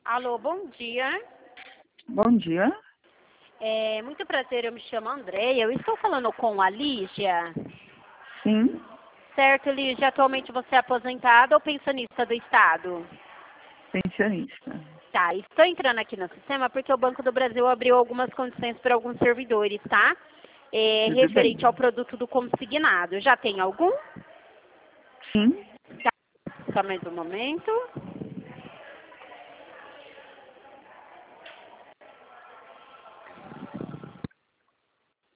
Alô, bom dia. Bom dia. Muito prazer, eu me chamo Andréia. Eu estou falando com a Lígia. Sim, Certo, Lígia, atualmente você é aposentada ou pensionista do Estado? pensionista. Tá, estou entrando aqui no sistema porque o Banco do Brasil abriu algumas condições para alguns servidores, tá? Tudo bem. Referente ao produto do consignado. Já tem algum? Sim, Tá, só mais um momento.